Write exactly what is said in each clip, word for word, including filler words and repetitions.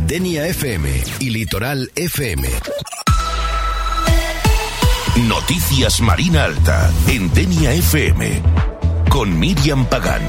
Denia F M y Litoral F M. Noticias Marina Alta en Denia F M con Miriam Pagán.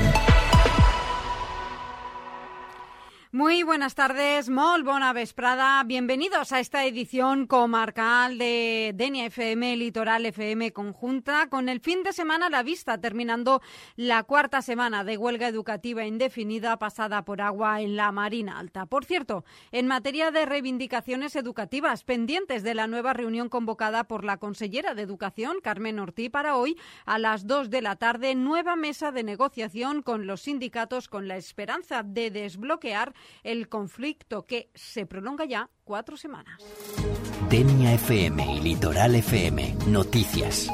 Muy buenas tardes, molt bona vesprada. Bienvenidos a esta edición comarcal de Denia F M, Litoral F M conjunta, con el fin de semana a la vista, terminando la cuarta semana de huelga educativa indefinida pasada por agua en la Marina Alta. Por cierto, en materia de reivindicaciones educativas, pendientes de la nueva reunión convocada por la consellera de Educación, Carmen Ortí, para hoy a las dos de la tarde, nueva mesa de negociación con los sindicatos con la esperanza de desbloquear el conflicto que se prolonga ya cuatro semanas. Denia F M y Litoral F M. Noticias.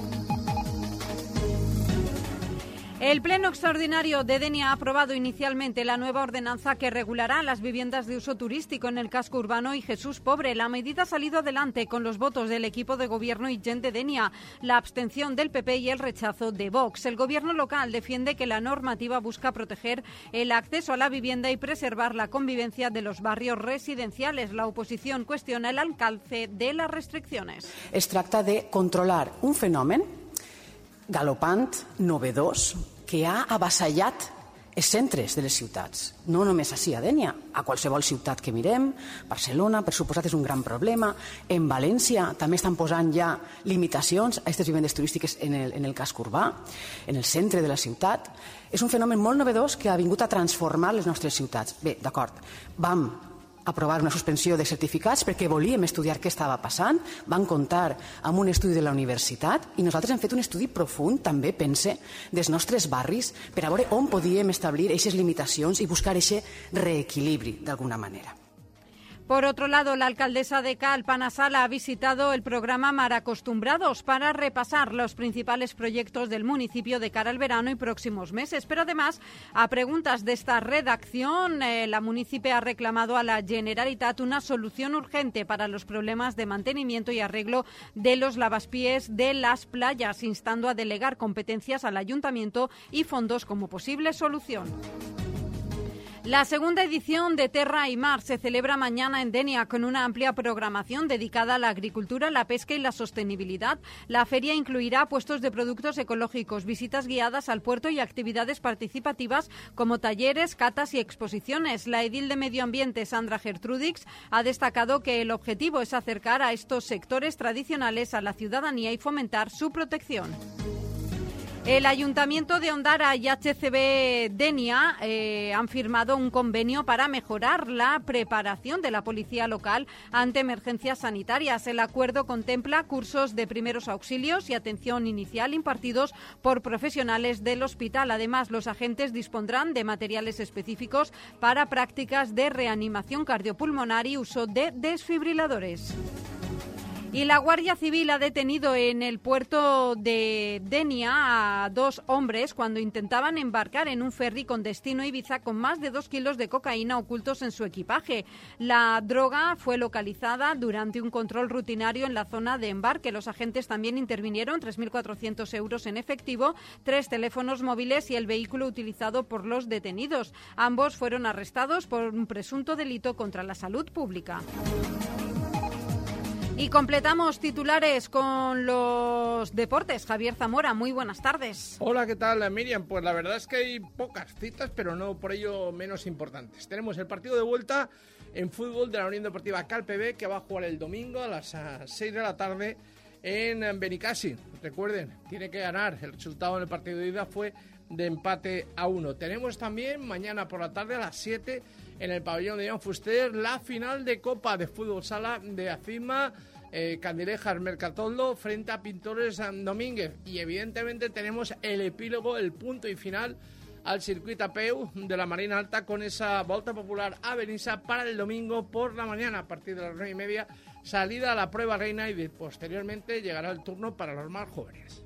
El Pleno Extraordinario de Denia ha aprobado inicialmente la nueva ordenanza que regulará las viviendas de uso turístico en el casco urbano y Jesús Pobre. La medida ha salido adelante con los votos del equipo de gobierno y Gent de Denia, la abstención del P P y el rechazo de Vox. El gobierno local defiende que la normativa busca proteger el acceso a la vivienda y preservar la convivencia de los barrios residenciales. La oposición cuestiona el alcance de las restricciones. Es tracta de controlar un fenomen galopant, novedós, que ha avassallat els centres de les ciutats. No només així a Denia, a qualsevol ciutat que mirem, Barcelona, per suposat, és un gran problema. En València també estan posant ja limitacions a aquestes vivendes turístiques en el, en el casc urbà, en el centre de la ciutat. És un fenomen molt novedós que ha vingut a transformar les nostres ciutats. Bé, d'acord, vam aprovar una suspensió de certificats perquè volíem estudiar què estava passant, van comptar amb un estudi de la universitat i nosaltres hem fet un estudi profund, també pense, dels nostres barris per a veure on podíem establir aquestes limitacions i buscar aquest reequilibri d'alguna manera. Por otro lado, la alcaldesa de Calpanasala ha visitado el programa Maracostumbrados para repasar los principales proyectos del municipio de cara al verano y próximos meses. Pero además, a preguntas de esta redacción, eh, la municipio ha reclamado a la Generalitat una solución urgente para los problemas de mantenimiento y arreglo de los lavapiés de las playas, instando a delegar competencias al ayuntamiento y fondos como posible solución. La segunda edición de Terra y Mar se celebra mañana en Denia con una amplia programación dedicada a la agricultura, la pesca y la sostenibilidad. La feria incluirá puestos de productos ecológicos, visitas guiadas al puerto y actividades participativas como talleres, catas y exposiciones. La edil de Medio Ambiente, Sandra Gertrudix, ha destacado que el objetivo es acercar a estos sectores tradicionales a la ciudadanía y fomentar su protección. El Ayuntamiento de Ondara y H C B Denia eh, han firmado un convenio para mejorar la preparación de la policía local ante emergencias sanitarias. El acuerdo contempla cursos de primeros auxilios y atención inicial impartidos por profesionales del hospital. Además, los agentes dispondrán de materiales específicos para prácticas de reanimación cardiopulmonar y uso de desfibriladores. Y la Guardia Civil ha detenido en el puerto de Denia a dos hombres cuando intentaban embarcar en un ferry con destino a Ibiza con más de dos kilos de cocaína ocultos en su equipaje. La droga fue localizada durante un control rutinario en la zona de embarque. Los agentes también intervinieron tres mil cuatrocientos euros en efectivo, tres teléfonos móviles y el vehículo utilizado por los detenidos. Ambos fueron arrestados por un presunto delito contra la salud pública. Y completamos titulares con los deportes. Javier Zamora, muy buenas tardes. Hola, ¿qué tal, Miriam? Pues la verdad es que hay pocas citas, pero no por ello menos importantes. Tenemos el partido de vuelta en fútbol de la Unión Deportiva Calpe que va a jugar el domingo a las seis de la tarde en Benicàssim. Recuerden, tiene que ganar. El resultado en el partido de ida fue de empate a uno. Tenemos también mañana por la tarde a las siete en el pabellón de Joan Fuster la final de Copa de Fútbol Sala de Acima, eh, Candilejas Mercatoldo frente a Pintores Domínguez. Y evidentemente tenemos el epílogo, el punto y final al circuito a peu de la Marina Alta con esa volta popular a Benissa para el domingo por la mañana a partir de las nueve y media, salida a la prueba reina y de, posteriormente llegará el turno para los más jóvenes.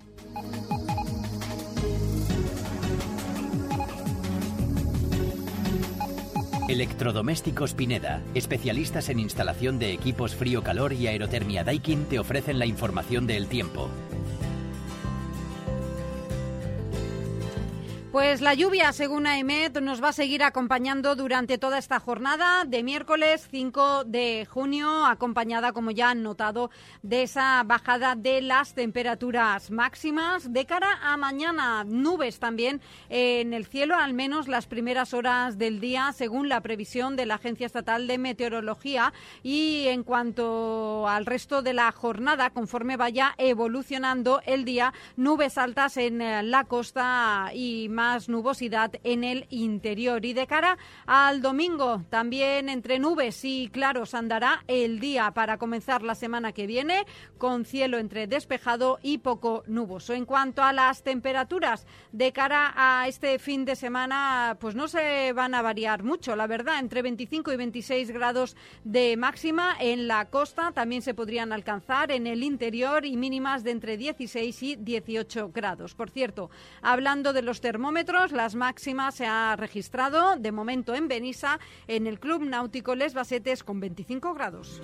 Electrodomésticos Pineda, especialistas en instalación de equipos frío-calor y aerotermia Daikin, te ofrecen la información del tiempo. Pues la lluvia, según AEMET, nos va a seguir acompañando durante toda esta jornada de miércoles cinco de junio, acompañada, como ya han notado, de esa bajada de las temperaturas máximas. De cara a mañana, nubes también en el cielo, al menos las primeras horas del día, según la previsión de la Agencia Estatal de Meteorología. Y en cuanto al resto de la jornada, conforme vaya evolucionando el día, nubes altas en la costa y más más nubosidad en el interior. Y de cara al domingo, también entre nubes y claros andará el día para comenzar la semana que viene, con cielo entre despejado y poco nuboso. En cuanto a las temperaturas, de cara a este fin de semana, pues no se van a variar mucho, la verdad, entre veinticinco y veintiséis grados de máxima en la costa, también se podrían alcanzar en el interior, y mínimas de entre dieciséis y dieciocho grados. Por cierto, hablando de los termómetros, las máximas se ha registrado de momento en Benissa, en el Club Náutico Les Basetes, con veinticinco grados.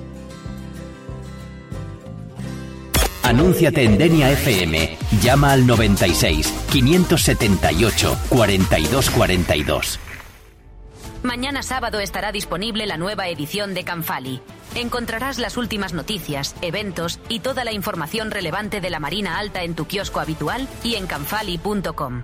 Anúnciate en Denia F M. Llama al noventa y seis, quinientos setenta y ocho, cuarenta y dos cuarenta y dos. Mañana sábado estará disponible la nueva edición de Canfali. Encontrarás las últimas noticias, eventos y toda la información relevante de la Marina Alta en tu kiosco habitual y en canfali punto com.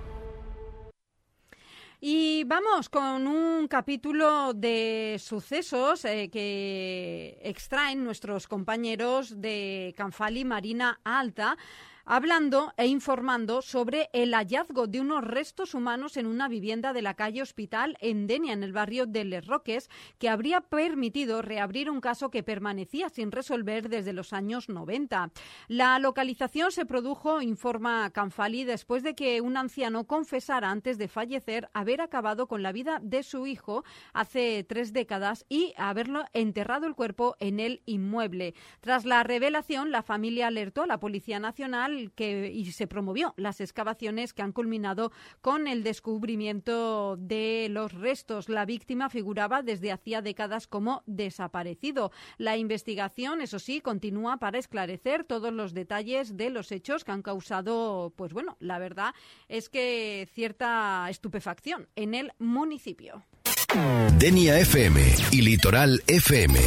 Y vamos con un capítulo de sucesos eh, que extraen nuestros compañeros de Canfali Marina Alta, hablando e informando sobre el hallazgo de unos restos humanos en una vivienda de la calle Hospital en Denia, en el barrio de Les Roques, que habría permitido reabrir un caso que permanecía sin resolver desde los años noventa. La localización se produjo, informa Canfali, después de que un anciano confesara antes de fallecer haber acabado con la vida de su hijo hace tres décadas y haberlo enterrado el cuerpo en el inmueble. Tras la revelación, la familia alertó a la Policía Nacional Que, y se promovió las excavaciones que han culminado con el descubrimiento de los restos. La víctima figuraba desde hacía décadas como desaparecido. La investigación, eso sí, continúa para esclarecer todos los detalles de los hechos que han causado, pues bueno, la verdad es que cierta estupefacción en el municipio. Denia F M y Litoral F M.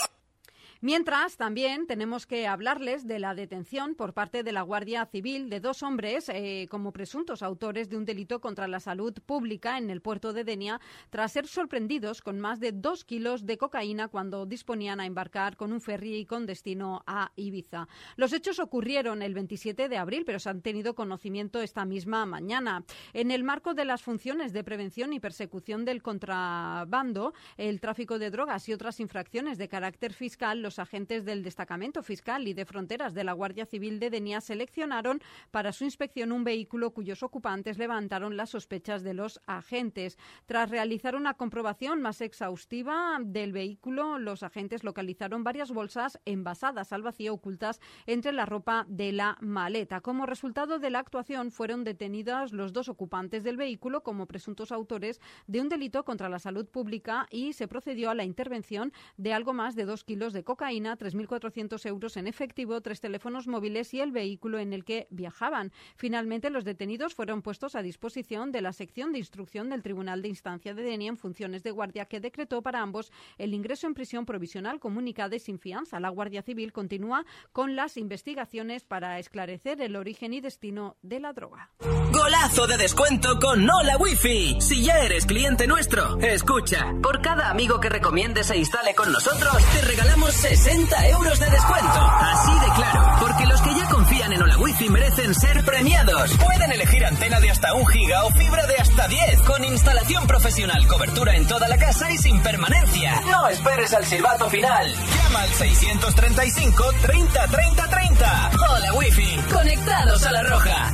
Mientras, también tenemos que hablarles de la detención por parte de la Guardia Civil de dos hombres eh, como presuntos autores de un delito contra la salud pública en el puerto de Denia, tras ser sorprendidos con más de dos kilos de cocaína cuando disponían a embarcar con un ferry con destino a Ibiza. Los hechos ocurrieron el veintisiete de abril, pero se han tenido conocimiento esta misma mañana. En el marco de las funciones de prevención y persecución del contrabando, el tráfico de drogas y otras infracciones de carácter fiscal, los agentes del Destacamento Fiscal y de Fronteras de la Guardia Civil de Denia seleccionaron para su inspección un vehículo cuyos ocupantes levantaron las sospechas de los agentes. Tras realizar una comprobación más exhaustiva del vehículo, los agentes localizaron varias bolsas envasadas al vacío ocultas entre la ropa de la maleta. Como resultado de la actuación, fueron detenidos los dos ocupantes del vehículo como presuntos autores de un delito contra la salud pública y se procedió a la intervención de algo más de dos kilos de cocaína, tres mil cuatrocientos euros en efectivo, tres teléfonos móviles y el vehículo en el que viajaban. Finalmente, los detenidos fueron puestos a disposición de la sección de instrucción del Tribunal de Instancia de Denia en funciones de guardia, que decretó para ambos el ingreso en prisión provisional comunicada y sin fianza. La Guardia Civil continúa con las investigaciones para esclarecer el origen y destino de la droga. ¡Golazo de descuento con Hola Wifi! Si ya eres cliente nuestro, escucha. Por cada amigo que recomiendes se instale con nosotros, te regalamos sesenta euros de descuento. Así de claro, porque los que ya confían en Hola Wifi merecen ser premiados. Pueden elegir antena de hasta un giga o fibra de hasta diez, con instalación profesional, cobertura en toda la casa y sin permanencia. No esperes al silbato final. Llama al seiscientos treinta y cinco, treinta, treinta, treinta. Hola Wifi, conectados a la roja.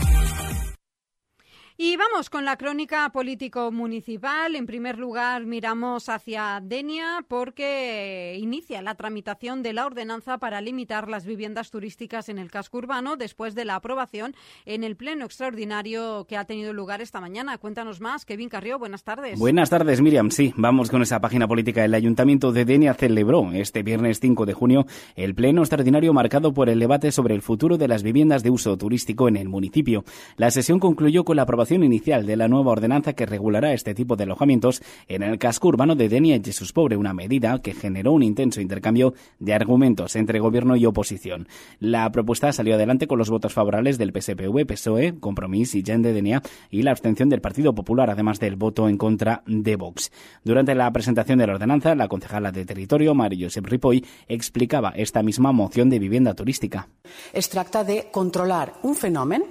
Y vamos con la crónica político-municipal. En primer lugar, miramos hacia Denia porque inicia la tramitación de la ordenanza para limitar las viviendas turísticas en el casco urbano después de la aprobación en el pleno extraordinario que ha tenido lugar esta mañana. Cuéntanos más, Kevin Carrió, buenas tardes. Buenas tardes, Miriam. Sí, vamos con esa página política. El Ayuntamiento de Denia celebró este viernes cinco de junio el pleno extraordinario marcado por el debate sobre el futuro de las viviendas de uso turístico en el municipio. La sesión concluyó con la aprobación aprobación inicial de la nueva ordenanza que regulará este tipo de alojamientos en el casco urbano de Denia y Jesús Pobre, una medida que generó un intenso intercambio de argumentos entre gobierno y oposición. La propuesta salió adelante con los votos favorables del P S P V, P S O E, Compromís y Gent de Denia y la abstención del Partido Popular, además del voto en contra de Vox. Durante la presentación de la ordenanza, la concejala de Territorio, Mari Josep Ripoll, explicaba esta misma moción de vivienda turística. Es tracta de controlar un fenomen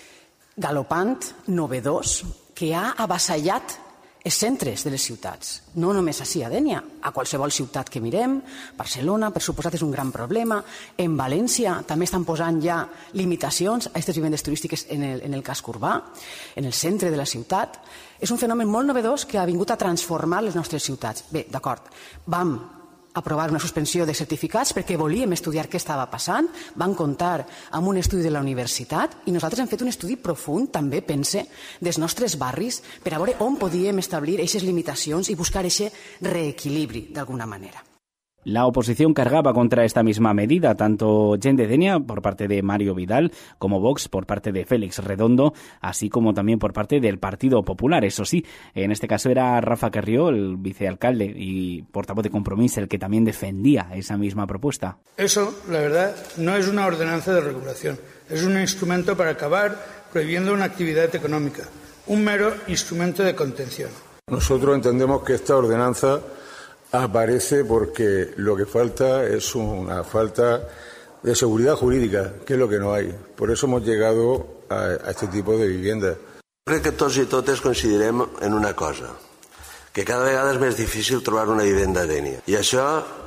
galopant, novedós, que ha avassallat els centres de les ciutats. No només així a Dénia, a qualsevol ciutat que mirem, Barcelona, per suposat, és un gran problema. En València també estan posant ja limitacions a aquestes vivendes turístiques en el, en el casc urbà, en el centre de la ciutat. És un fenomen molt novedós que ha vingut a transformar les nostres ciutats. Bé, d'acord, vam aprovar una suspensió de certificats perquè volíem estudiar què estava passant, van comptar amb un estudi de la universitat i nosaltres hem fet un estudi profund, també pense, dels nostres barris per a veure on podíem establir aquestes limitacions i buscar aquest reequilibri d'alguna manera. La oposición cargaba contra esta misma medida, tanto Gent de Denia por parte de Mario Vidal como Vox por parte de Félix Redondo, así como también por parte del Partido Popular. Eso sí, en este caso era Rafa Carrió, el vicealcalde y portavoz de Compromís, el que también defendía esa misma propuesta. Eso, la verdad, no es una ordenanza de regulación, es un instrumento para acabar prohibiendo una actividad económica, un mero instrumento de contención. Nosotros entendemos que esta ordenanza aparece porque lo que falta es una falta de seguridad jurídica, que es lo que no hay. Por eso hemos llegado a, a este tipo de viviendas. Crec que tots i totes coincidirem en una cosa, que cada vegada és més difícil trobar una vivenda a Dénia. I això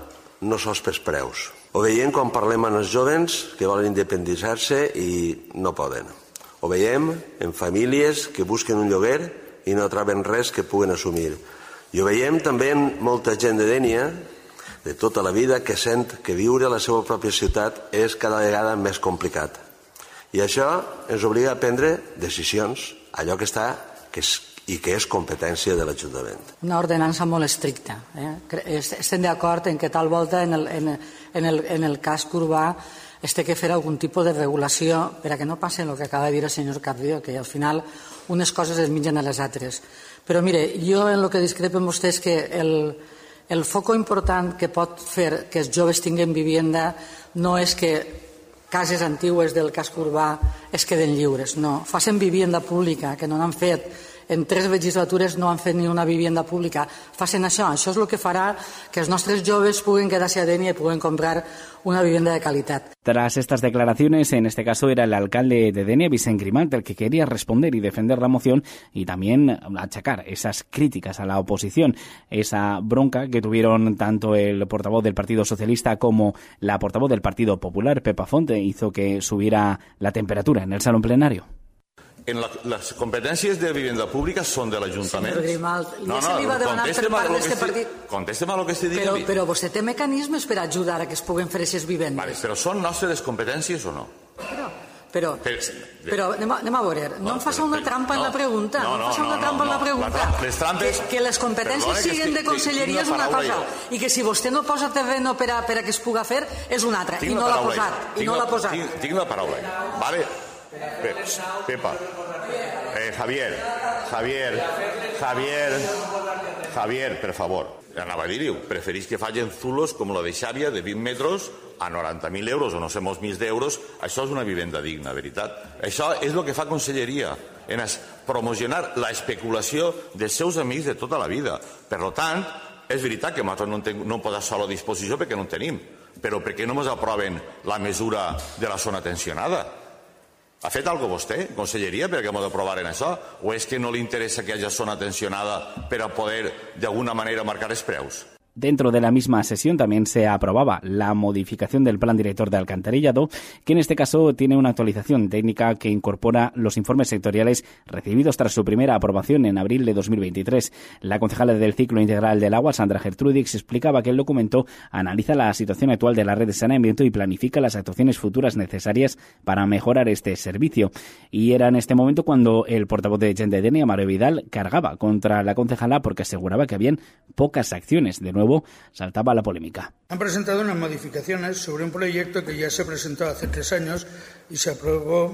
no sols pels preus. Ho veiem quan parlem amb els jovens que volen independitzar-se i no poden. Ho veiem en famílies que busquen un lloguer i no troben res que puguen assumir. I ho veiem també en molta gent de Dénia, de tota la vida, que sent que viure a la seva pròpia ciutat és cada vegada més complicat. I això ens obliga a prendre decisions, allò que està que és, i que és competència de l'Ajuntament. Una ordenança molt estricta. Eh? Estem d'acord en que tal volta en el, en, en el, en el casc urbà es té que fer algun tipus de regulació per a que no passi el que acaba de dir el senyor Carrió, que al final unes coses es mengen a les altres. Però mire, jo en el que discrepo amb vostè és que el, el foco important que pot fer que els joves tinguin vivienda no és que cases antigues del casc urbà es queden lliures, no. Facin vivienda pública, que no n'han fet. En tres legislatures no han fet ni una vivienda pública. Facin això. Això és el que farà que els nostres joves puguen quedar-se a Dénia i puguen comprar una vivienda de calidad. Tras estas declaraciones, en este caso era el alcalde de Dénia, Vicent Grimalt, el que quería responder y defender la moción y también achacar esas críticas a la oposición, esa bronca que tuvieron tanto el portavoz del Partido Socialista como la portavoz del Partido Popular, Pepa Fonte, hizo que subiera la temperatura en el salón plenario. En la, las competencias de vivienda pública son del Ayuntamiento. Señor Grimalt, no, no, no, conteste-me a lo que estic, conteste-me a lo que estic dient. Però, però vostè té mecanismes per ajudar a que es puguen fer aquestes vivendes. Vale, però són nostres competències o no? Però, però, però, però anem, a, anem a veure, no, no em faça una trampa no, en la pregunta. No, no, no em faça una trampa no, no, en la pregunta. La, les trampes, que, que les competències siguin de conselleria és una cosa, i que si vostè no posa terreno per a, per a que es puga fer és una altra, i no l'ha posat. I no l'ha posat. Tinc, tinc la paraula. Vale. Pepa. Eh, Javier, Javier, Javier, Javier, per favor. Anava a dir-ho, preferís que facin zulos com la de Xàbia de vint metres a noranta mil euros o no sé molts mil d'euros. Això és una vivenda digna, veritat. Això és el que fa Conselleria, en promocionar la especulació dels seus amics de tota la vida. Per tant, és veritat que nosaltres no, ten, no posem sol a disposició perquè no en tenim, però per què no ens aproven la mesura de la zona tensionada? Ha fet alguna cosa vostè, Conselleria, perquè hem d'aprovar en això? O és que no li interessa que hi hagi zona tensionada per a poder, d'alguna manera, marcar els preus? Dentro de la misma sesión también se aprobaba la modificación del Plan Director de Alcantarillado, que en este caso tiene una actualización técnica que incorpora los informes sectoriales recibidos tras su primera aprobación en abril de dos mil veintitrés. La concejala del Ciclo Integral del Agua, Sandra Gertrudix, explicaba que el documento analiza la situación actual de la red de saneamiento y planifica las actuaciones futuras necesarias para mejorar este servicio. Y era en este momento cuando el portavoz de Gent de Dénia, Mario Vidal, cargaba contra la concejala porque aseguraba que habían pocas acciones. De nuevo, saltaba la polémica. Han presentado unas modificaciones sobre un proyecto que ya se presentó hace tres años y se aprobó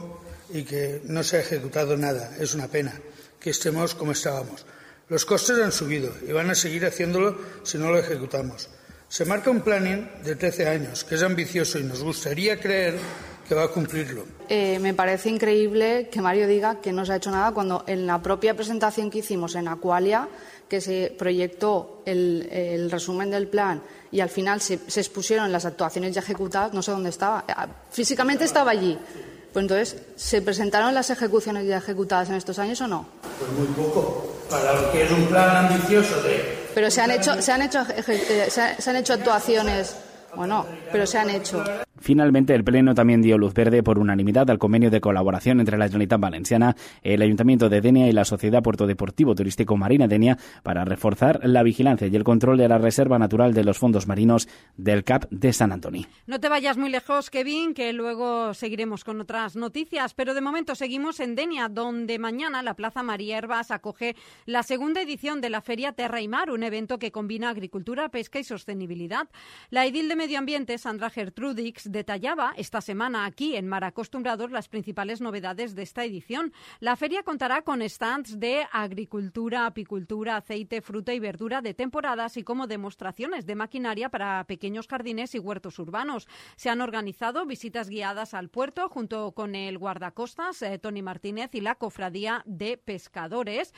y que no se ha ejecutado nada. Es una pena que estemos como estábamos. Los costes han subido y van a seguir haciéndolo si no lo ejecutamos. Se marca un planning de trece años, que es ambicioso y nos gustaría creer que va a cumplirlo. Eh, me parece increíble que Mario diga que no se ha hecho nada cuando en la propia presentación que hicimos en Aqualia, que se proyectó el, el resumen del plan y al final se, se expusieron las actuaciones ya ejecutadas, no sé dónde estaba. Físicamente estaba allí. Pues entonces, ¿se presentaron las ejecuciones ya ejecutadas en estos años o no? Pues muy poco, para lo que es un plan ambicioso de... Pero se han hecho, se han hecho, se han hecho actuaciones, o no, pero se han hecho. Finalmente, el Pleno también dio luz verde por unanimidad al convenio de colaboración entre la Generalitat Valenciana, el Ayuntamiento de Dénia y la Sociedad Puerto Deportivo Turístico Marina Dénia para reforzar la vigilancia y el control de la reserva natural de los fondos marinos del C A P de Sant Antoni. No te vayas muy lejos, Kevin, que luego seguiremos con otras noticias, pero de momento seguimos en Dénia, donde mañana la Plaza María Hervas acoge la segunda edición de la Feria Terra y Mar, un evento que combina agricultura, pesca y sostenibilidad. La edil de Medio Ambiente, Sandra Gertrudix, detallaba esta semana aquí en Mar Acostumbrados las principales novedades de esta edición. La feria contará con stands de agricultura, apicultura, aceite, fruta y verdura de temporada, así como demostraciones de maquinaria para pequeños jardines y huertos urbanos. Se han organizado visitas guiadas al puerto junto con el guardacostas eh, Toni Martínez y la Cofradía de Pescadores,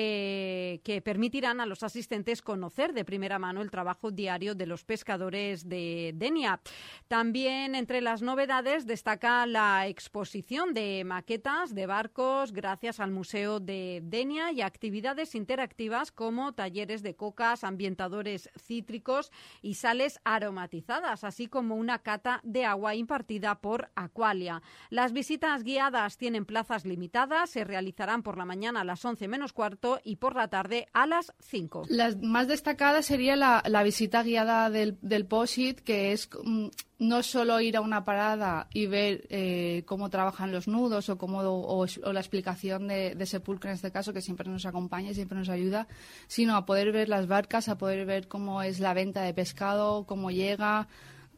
eh, que permitirán a los asistentes conocer de primera mano el trabajo diario de los pescadores de Dénia. También entre las novedades destaca la exposición de maquetas de barcos gracias al Museo de Dénia y actividades interactivas como talleres de cocas, ambientadores cítricos y sales aromatizadas, así como una cata de agua impartida por Aqualia. Las visitas guiadas tienen plazas limitadas, se realizarán por la mañana a las once menos cuarto y por la tarde a las cinco. La más destacada sería la, la visita guiada del, del P O S I T, que es mm, no solo ir a una parada y ver eh, cómo trabajan los nudos o, cómo, o, o la explicación de, de Sepulcro en este caso, que siempre nos acompaña y siempre nos ayuda, sino a poder ver las barcas, a poder ver cómo es la venta de pescado, cómo llega,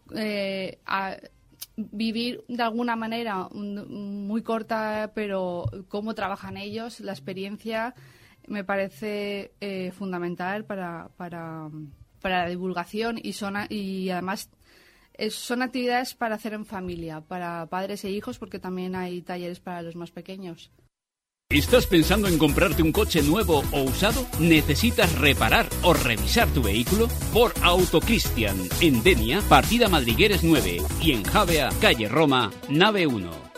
eh, a vivir de alguna manera muy corta, pero cómo trabajan ellos, la experiencia me parece eh, fundamental para, para, para la divulgación y, son, y además son actividades para hacer en familia, para padres e hijos, porque también hay talleres para los más pequeños. ¿Estás pensando en comprarte un coche nuevo o usado? ¿Necesitas reparar o revisar tu vehículo? Por Autocristian, en Dénia, partida Madrigueres nueve, y en Javea, calle Roma, nave uno.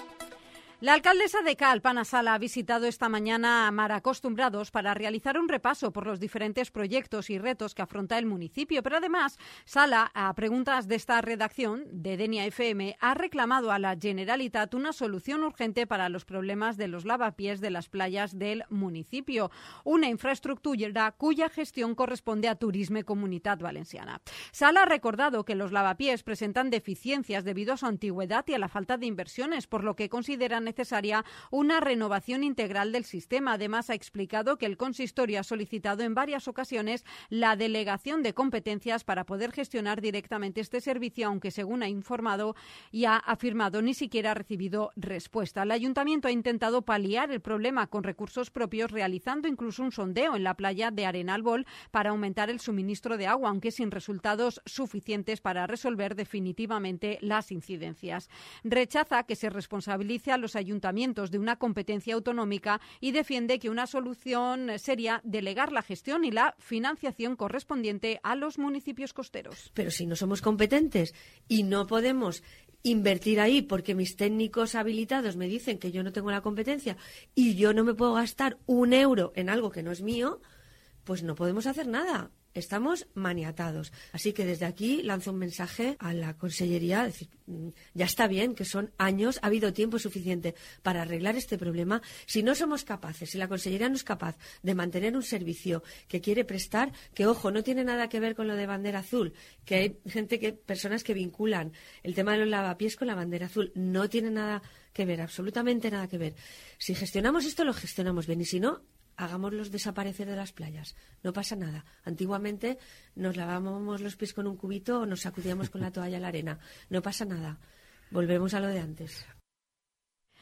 La alcaldesa de Cal, Pana Sala, ha visitado esta mañana a Mar Acostumbrados para realizar un repaso por los diferentes proyectos y retos que afronta el municipio. Pero además, Sala, a preguntas de esta redacción de Dénia F M, ha reclamado a la Generalitat una solución urgente para los problemas de los lavapiés de las playas del municipio. Una infraestructura cuya gestión corresponde a Turisme Comunitat Valenciana. Sala ha recordado que los lavapiés presentan deficiencias debido a su antigüedad y a la falta de inversiones, por lo que consideran necesaria una renovación integral del sistema. Además, ha explicado que el consistorio ha solicitado en varias ocasiones la delegación de competencias para poder gestionar directamente este servicio, aunque según ha informado y ha afirmado ni siquiera ha recibido respuesta. El ayuntamiento ha intentado paliar el problema con recursos propios, realizando incluso un sondeo en la playa de Arenalbol para aumentar el suministro de agua, aunque sin resultados suficientes para resolver definitivamente las incidencias. Rechaza que se responsabilice a los ayuntamientos de una competencia autonómica y defiende que una solución sería delegar la gestión y la financiación correspondiente a los municipios costeros. Pero si no somos competentes y no podemos invertir ahí porque mis técnicos habilitados me dicen que yo no tengo la competencia y yo no me puedo gastar un euro en algo que no es mío, pues no podemos hacer nada. Estamos maniatados. Así que desde aquí lanzo un mensaje a la Consellería, decir, ya está bien, que son años, ha habido tiempo suficiente para arreglar este problema. Si no somos capaces, si la Consellería no es capaz de mantener un servicio que quiere prestar, que ojo, no tiene nada que ver con lo de bandera azul, que hay gente que, personas que vinculan el tema de los lavapiés con la bandera azul, no tiene nada que ver, absolutamente nada que ver. Si gestionamos esto, lo gestionamos bien, y si no, hagámoslos desaparecer de las playas. No pasa nada. Antiguamente nos lavábamos los pies con un cubito o nos sacudíamos con la toalla a la arena. No pasa nada. Volvemos a lo de antes.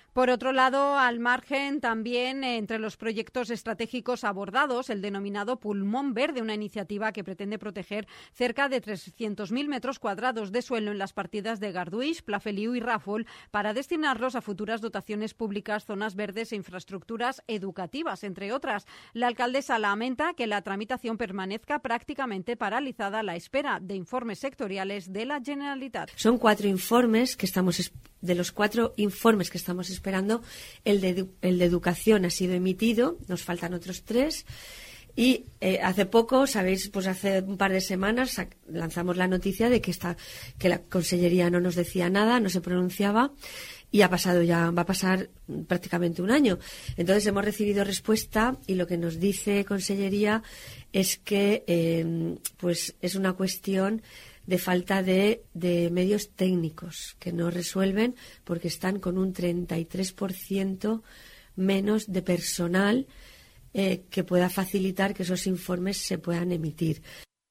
Por otro lado, al margen también eh, entre los proyectos estratégicos abordados, el denominado Pulmón Verde, una iniciativa que pretende proteger cerca de trescientos mil metros cuadrados de suelo en las partidas de Garduix, Pla Feliu y Ràfol para destinarlos a futuras dotaciones públicas, zonas verdes e infraestructuras educativas, entre otras. La alcaldesa lamenta que la tramitación permanezca prácticamente paralizada a la espera de informes sectoriales de la Generalitat. Son cuatro informes que estamos de los cuatro informes que estamos esperando, el de, el de educación ha sido emitido, nos faltan otros tres. Y eh, hace poco, sabéis, pues hace un par de semanas lanzamos la noticia de que, esta, que la Consellería no nos decía nada, no se pronunciaba, y ha pasado ya, va a pasar prácticamente un año. Entonces hemos recibido respuesta y lo que nos dice Consellería es que eh, pues es una cuestión de falta de, de medios técnicos que no resuelven porque están con un treinta y tres por ciento menos de personal eh, que pueda facilitar que esos informes se puedan emitir.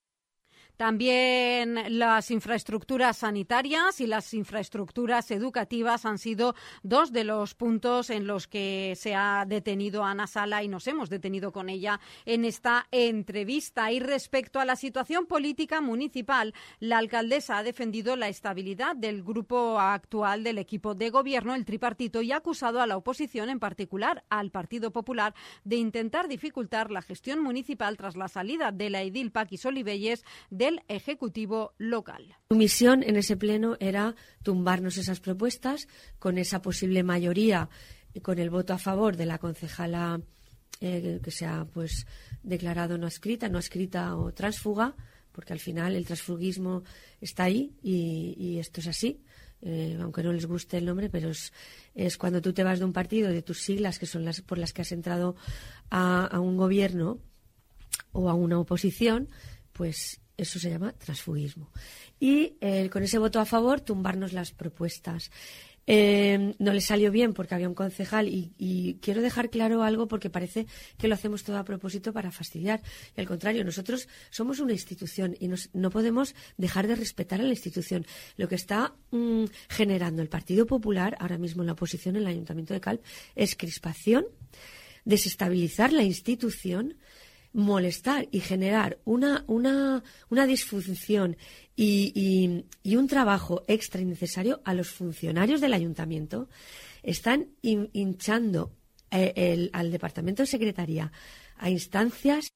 También las infraestructuras sanitarias y las infraestructuras educativas han sido dos de los puntos en los que se ha detenido Ana Sala y nos hemos detenido con ella en esta entrevista. Y respecto a la situación política municipal, la alcaldesa ha defendido la estabilidad del grupo actual del equipo de gobierno, el tripartito, y ha acusado a la oposición, en particular al Partido Popular, de intentar dificultar la gestión municipal tras la salida de la edil Paquis Olivelles de el Ejecutivo local. Su misión en ese pleno era tumbarnos esas propuestas con esa posible mayoría y con el voto a favor de la concejala eh, que se ha pues declarado no adscrita, no adscrita o tránsfuga, porque al final el transfugismo está ahí y, y esto es así. Eh, aunque no les guste el nombre, pero es, es cuando tú te vas de un partido, de tus siglas, que son las por las que has entrado a, a un gobierno o a una oposición, pues eso se llama transfugismo. Y eh, con ese voto a favor, tumbarnos las propuestas. Eh, no le salió bien porque había un concejal y, y quiero dejar claro algo porque parece que lo hacemos todo a propósito para fastidiar. Y al contrario, nosotros somos una institución y nos, no podemos dejar de respetar a la institución. Lo que está mmm, generando el Partido Popular ahora mismo en la oposición en el Ayuntamiento de Calp es crispación, desestabilizar la institución, molestar y generar una, una, una disfunción y, y, y un trabajo extra innecesario a los funcionarios del ayuntamiento. Están hin, hinchando eh, el, al departamento de secretaría a instancias.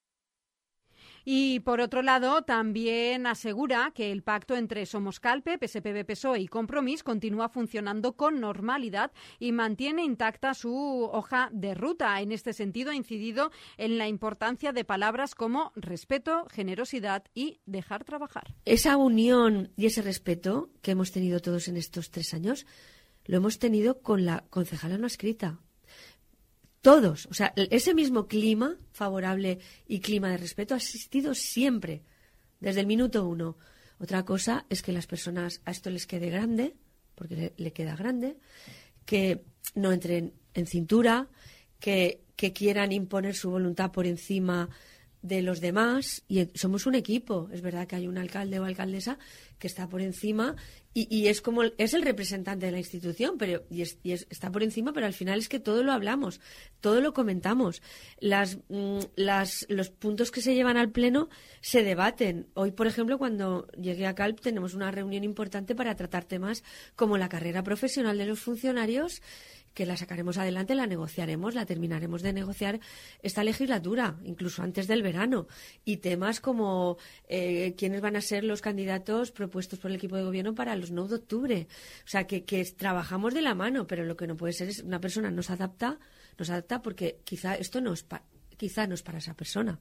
Y, por otro lado, también asegura que el pacto entre Somos Calpe, P S P B, P S O E y Compromís continúa funcionando con normalidad y mantiene intacta su hoja de ruta. En este sentido, ha incidido en la importancia de palabras como respeto, generosidad y dejar trabajar. Esa unión y ese respeto que hemos tenido todos en estos tres años, lo hemos tenido con la concejala no adscrita. Todos, o sea, ese mismo clima favorable y clima de respeto ha existido siempre, desde el minuto uno. Otra cosa es que las personas a esto les quede grande, porque le, le queda grande, que no entren en cintura, que, que quieran imponer su voluntad por encima de los demás, y somos un equipo. Es verdad que hay un alcalde o alcaldesa que está por encima y, y es como es el representante de la institución, pero y, es, y es, está por encima, pero al final es que todo lo hablamos, todo lo comentamos. Las, las, los puntos que se llevan al pleno se debaten. Hoy, por ejemplo, cuando llegué a Calp tenemos una reunión importante para tratar temas como la carrera profesional de los funcionarios, que la sacaremos adelante, la negociaremos, la terminaremos de negociar esta legislatura, incluso antes del verano. Y temas como eh, quiénes van a ser los candidatos propuestos por el equipo de gobierno para los nueve de octubre. O sea, que, que trabajamos de la mano, pero lo que no puede ser es una persona no se adapta, no se adapta porque quizá esto no es, pa, quizá no es para esa persona.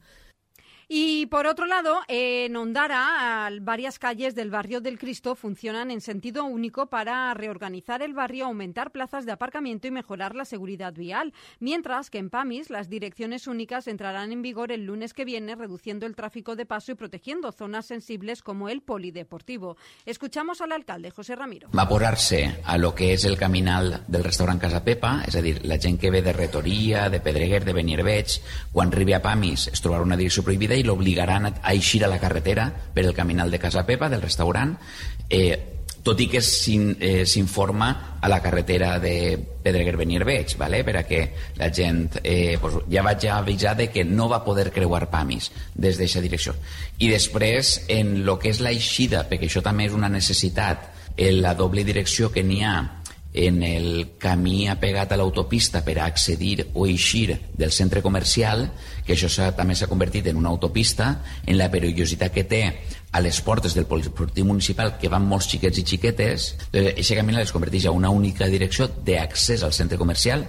Y, por otro lado, en Ondara, varias calles del barrio del Cristo funcionan en sentido único para reorganizar el barrio, aumentar plazas de aparcamiento y mejorar la seguridad vial, mientras que en Pamis las direcciones únicas entrarán en vigor el lunes que viene, reduciendo el tráfico de paso y protegiendo zonas sensibles como el polideportivo. Escuchamos al alcalde, José Ramiro. Va a posar-se a lo que és el caminal del restaurant Casa Pepa, és a dir, la gent que ve de Retoria, de Pedreguer, de Benierveig, quan arribi a Pamis es trobarà una direcció prohibida i l'obligaran a eixir a la carretera per el caminal de Casa Pepa, del restaurant. Eh, tot i que s'informa eh, a la carretera de Pedreguer-Benierbeig, ¿vale? Per a que la gent eh, pues, ja vaig avisar de que no va poder creuar Pamis des d'aquesta direcció. I després, en lo que és la eixida, perquè això també és una necessitat, en la doble direcció que n'hi ha en el camí apegat a l'autopista per a accedir o eixir del centre comercial, que això s'ha, també s'ha convertit en una autopista, en la perillositat que té a les portes del polideportiu municipal, que van molts xiquets i xiquetes, aquest camí les converteix a una única direcció d'accés al centre comercial.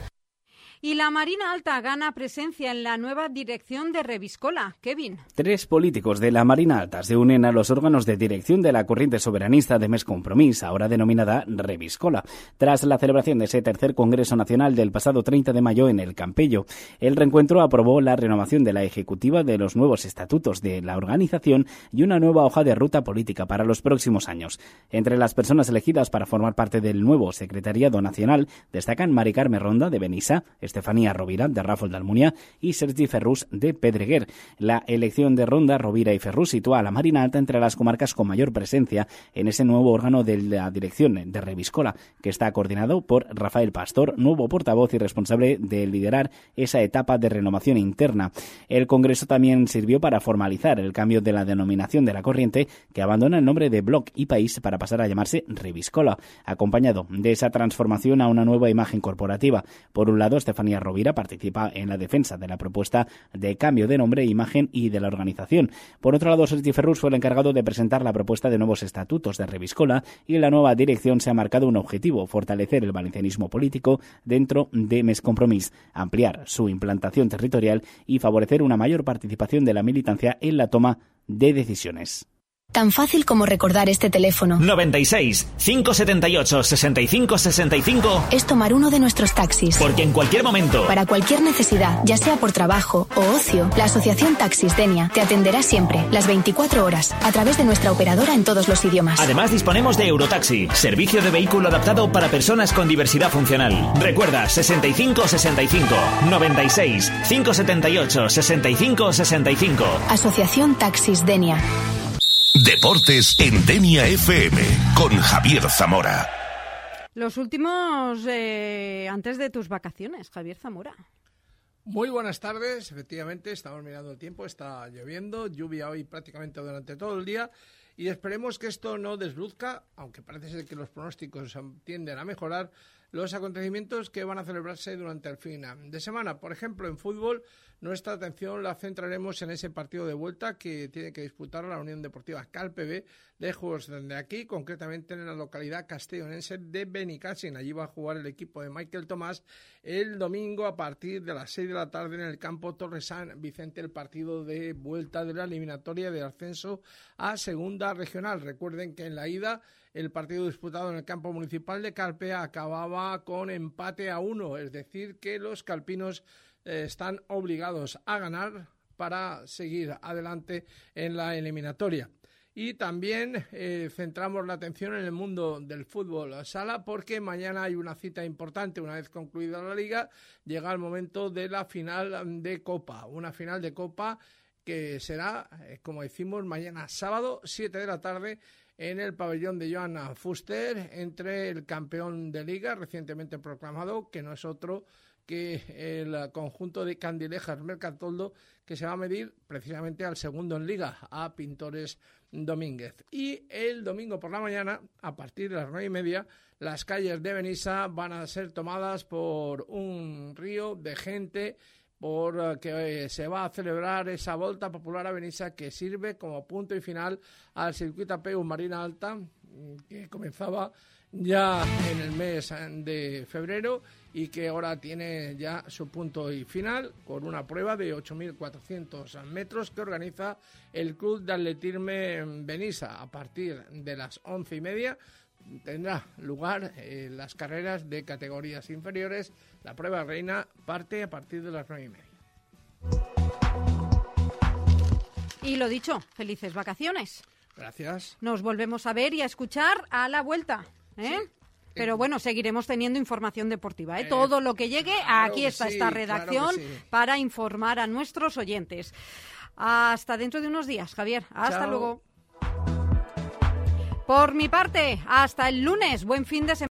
Y la Marina Alta gana presencia en la nueva dirección de Reviscola. Kevin. Tres políticos de la Marina Alta se unen a los órganos de dirección de la corriente soberanista de Més Compromís, ahora denominada Reviscola, tras la celebración de ese tercer Congreso Nacional del pasado treinta de mayo en el Campello. El reencuentro aprobó la renovación de la ejecutiva, de los nuevos estatutos de la organización y una nueva hoja de ruta política para los próximos años. Entre las personas elegidas para formar parte del nuevo Secretariado Nacional destacan Mari Carme Ronda, de Benissa, Estefanía Rovira, de Ràfol d'Almunia, y Sergi Ferrús, de Pedreguer. La elección de Ronda, Rovira y Ferrús sitúa a la Marina Alta entre las comarcas con mayor presencia en ese nuevo órgano de la dirección de Reviscola, que está coordinado por Rafael Pastor, nuevo portavoz y responsable de liderar esa etapa de renovación interna. El Congreso también sirvió para formalizar el cambio de la denominación de la corriente, que abandona el nombre de Bloc y País para pasar a llamarse Reviscola, acompañado de esa transformación a una nueva imagen corporativa. Por un lado, Estefanía Rovira participa en la defensa de la propuesta de cambio de nombre, imagen y de la organización. Por otro lado, Sergi Ferrús fue el encargado de presentar la propuesta de nuevos estatutos de Reviscola, y la nueva dirección se ha marcado un objetivo: fortalecer el valencianismo político dentro de Més Compromís, ampliar su implantación territorial y favorecer una mayor participación de la militancia en la toma de decisiones. Tan fácil como recordar este teléfono. noventa y seis, quinientos setenta y ocho, sesenta y cinco sesenta y cinco. Es tomar uno de nuestros taxis. Porque en cualquier momento, para cualquier necesidad, ya sea por trabajo o ocio, la Asociación Taxis Denia te atenderá siempre, las veinticuatro horas, a través de nuestra operadora en todos los idiomas. Además, disponemos de Eurotaxi, servicio de vehículo adaptado para personas con diversidad funcional. Recuerda, sesenta y cinco sesenta y cinco, noventa y seis, quinientos setenta y ocho, sesenta y cinco sesenta y cinco. Asociación Taxis Denia. Deportes en Denia F M con Javier Zamora. Los últimos eh, antes de tus vacaciones, Javier Zamora. Muy buenas tardes, efectivamente, estamos mirando el tiempo, está lloviendo, lluvia hoy prácticamente durante todo el día, y esperemos que esto no desluzca, aunque parece ser que los pronósticos tienden a mejorar, los acontecimientos que van a celebrarse durante el fin de semana. Por ejemplo, en fútbol, nuestra atención la centraremos en ese partido de vuelta que tiene que disputar la Unión Deportiva Calpe, lejos de aquí, concretamente en la localidad castellonense de Benicàssim. Allí va a jugar el equipo de Michael Tomàs el domingo a partir de las seis de la tarde en el campo Torre San Vicente, el partido de vuelta de la eliminatoria de ascenso a Segunda Regional. Recuerden que en la ida el partido disputado en el campo municipal de Calpe acababa con empate a uno, es decir, que los calpinos eh, están obligados a ganar para seguir adelante en la eliminatoria. Y también eh, centramos la atención en el mundo del fútbol sala, porque mañana hay una cita importante. Una vez concluida la liga, llega el momento de la final de Copa, una final de Copa que será, eh, como decimos, mañana sábado, siete de la tarde, en el pabellón de Joan Fuster, entre el campeón de liga recientemente proclamado, que no es otro que el conjunto de Candilejas Mercatoldo, que se va a medir precisamente al segundo en liga, a Pintores Domínguez. Y el domingo por la mañana, a partir de las nueve y media, las calles de Benissa van a ser tomadas por un río de gente, porque se va a celebrar esa Volta Popular a Benissa, que sirve como punto y final al circuito A P U Marina Alta, que comenzaba ya en el mes de febrero y que ahora tiene ya su punto y final con una prueba de ocho mil cuatrocientos metros que organiza el Club de Atletisme Benissa. A partir de las once y media tendrá lugar eh, las carreras de categorías inferiores. La prueba reina parte a partir de las nueve y media. Y lo dicho, felices vacaciones. Gracias. Nos volvemos a ver y a escuchar a la vuelta, ¿eh? Sí. Pero bueno, seguiremos teniendo información deportiva, ¿eh? Eh, Todo lo que llegue, claro aquí está sí, esta redacción claro sí. para informar a nuestros oyentes. Hasta dentro de unos días, Javier. Hasta Chao. luego. Por mi parte, hasta el lunes. Buen fin de semana.